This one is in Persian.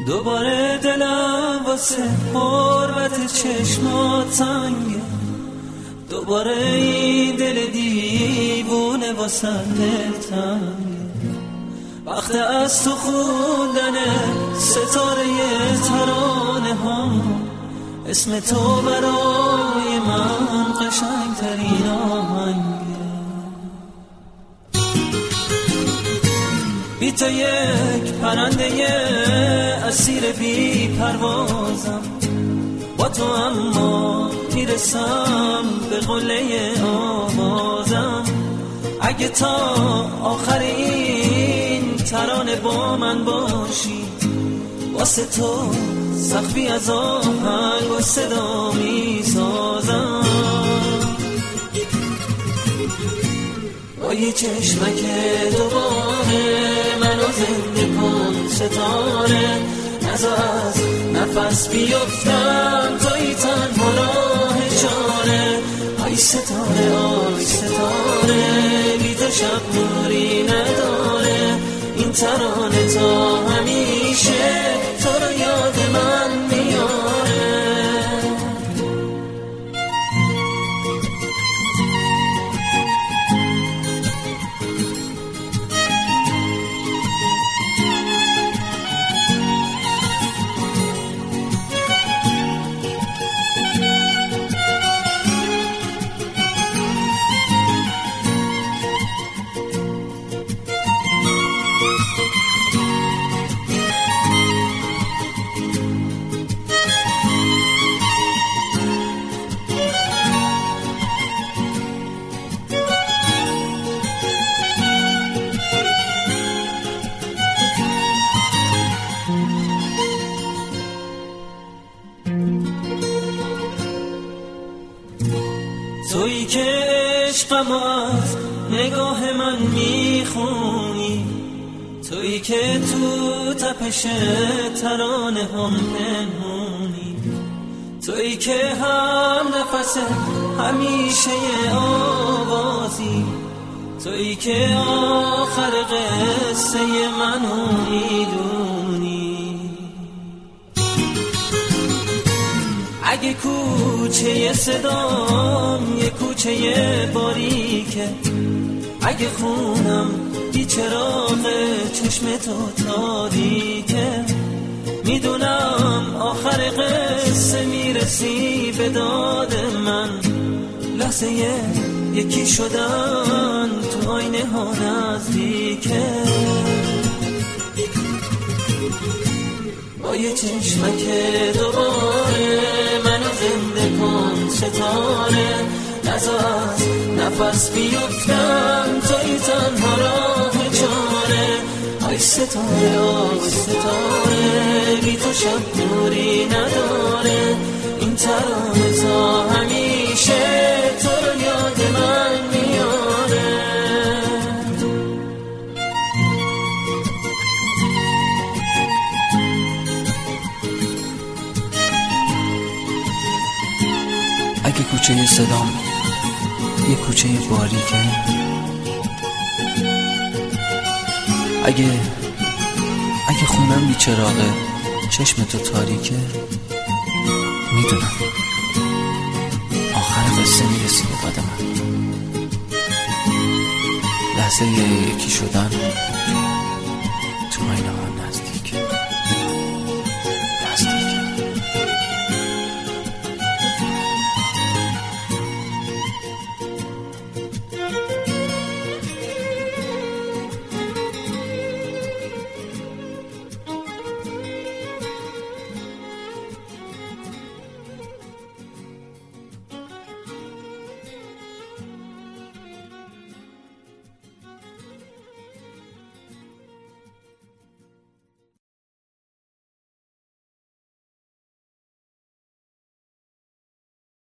دوباره دلم واسه حرمت چشمات تنگه، دوباره این دل دیوونه واسه دلتنگه. وقت از تو خوندن ستاره ترانه ها، اسم تو برای من قشنگترین آهنگه. بی تو یک پرنده اسیر بی پروازم، با تو اما میرسم به قله آوازم. اگه تا آخر این ترانه با من باشی، واسه تو سقفی از آهنگ و صدا میسازم. با یه چشمک دوباره منو زنده کن ستاره، نذار از نفس بیفتم توی تنها راه چاره. آی ستاره آی ستاره، بی تو شب نوری نداره. این ترانه تا همیشه تو رو یاد من میاره. تویی که عشقم از نگاه من میخونی، تویی که تو تپش ترانه هم پنهونی، تویی که هم نفس همیشه آوازی، تویی که آخر قصه منو میدونی. اگه کوچه صدام یه کوچه باریکه، اگه خونم بی چراغ چشم تو تاریکه، میدونم آخر قصه میرسی به داد من. لحظه یکی شدن تو آینه ها نزدیکه. با یه چشمک دوباره منو زنده کن ستاره، نذار از نفس بیفتم توی تنها راه چاره. آی ستاره آی ستاره، بی تو شب نوری نداره. این ترانه تا همیشه تو رو یاد من میاره. اگه کوچه صدام یه کوچه باریکه، اگه خونم بی چراغه چشم تو تاریکه، میدونم آخر قصه میرسی به داد من. لحظه یکی شدن تو آینه